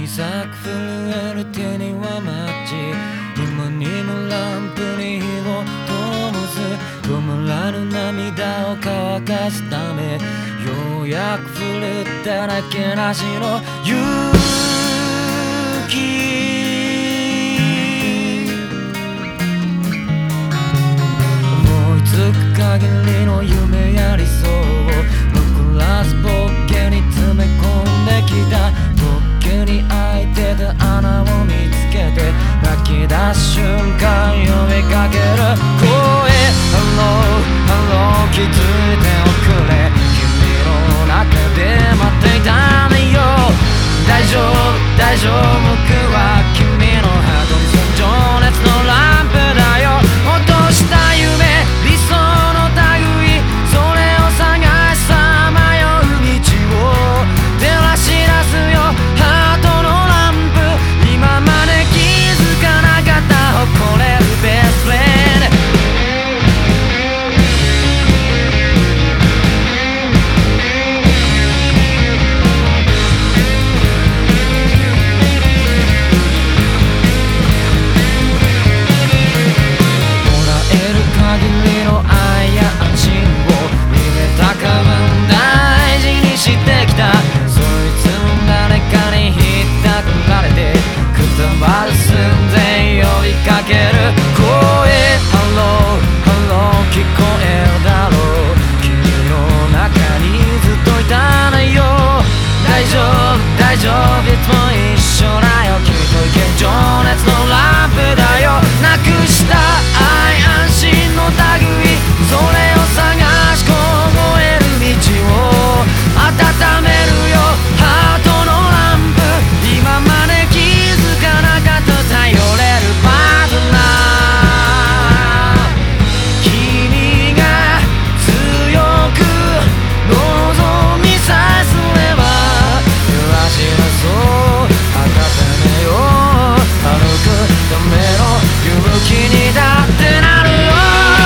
さく震える手にはマッチ、今にもランプに火を灯す。止まらぬ涙を乾かすため、ようやく触れただけなしの勇気。思いつく限りの夢や理想を残らずポッケに詰め込んできた。に開いてた穴を見つけて泣き出す瞬間呼びかける声、ハローハロー気づいておくれ、君の中で待っていたねよ。大丈夫大丈夫、僕は君のハートに住む情熱のランプだよ。落とした夢理想の類、それを探しさまよう道を照らし出すよ。誇れるベストフレンド、もらえる限りの愛や安心を夢高分大事にしてきた。そいつも誰かにひったくられてくたばる寸前呼びかける声、ハローハロー聞こえるだろう、君の中にずっといたねよ。大丈夫大丈夫、いつも一緒だよ、君と行ける情熱のランプだよ。なくした愛安心の類、それを探し凍える道を温めるよ。ハートのランプ、今まで気づかなかった頼れるパートナー、君が強く望みさえすれば照らし出そう温めよう。歩くための勇気にだってなるよ。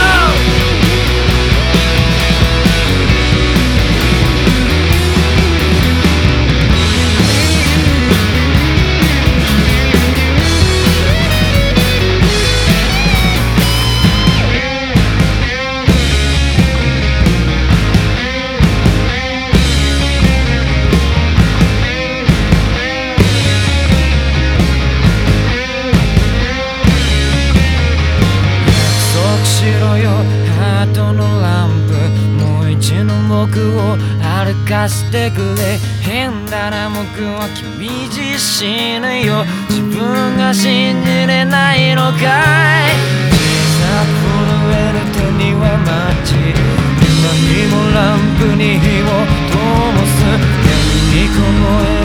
ハートのランプ、もう一度僕を歩かせてくれ。変だな僕は君自身よ、自分が信じれないのかい。小さく震える手にはマッチ、今にもランプに火を灯す。闇に凍え